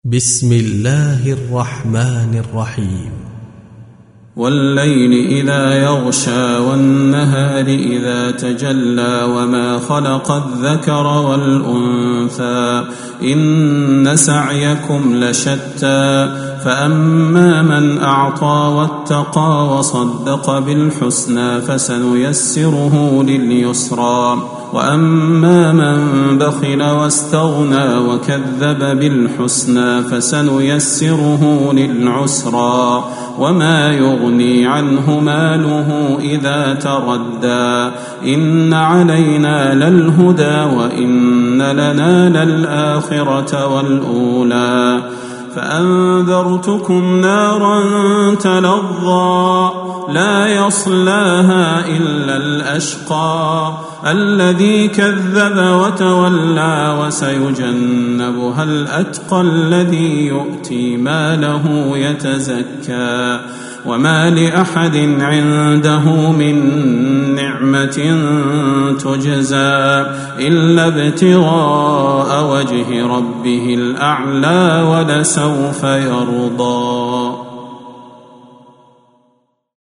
بسم الله الرحمن الرحيم والليل إذا يغشى والنهار إذا تجلى وما خلق الذكر والأنثى إن سعيكم لشتى فأما من أعطى واتقى وصدق بالحسنى فسنيسره لليسرى وأما من بخل واستغنى وكذب بالحسنى فسنيسره للعسرى وما يغني عنه ماله إذا تردى إن علينا للهدى وإن لنا للآخرة والأولى فأنذرتكم نارا تلظى لا يصلاها إلا الأشقى الذي كذب وتولى وسيجنبها الأتقى الذي يؤتي ماله يتزكى وما لأحد عنده من نعمة تجزى إلا ابتغاء وجه ربه الأعلى ولسوف يرضى.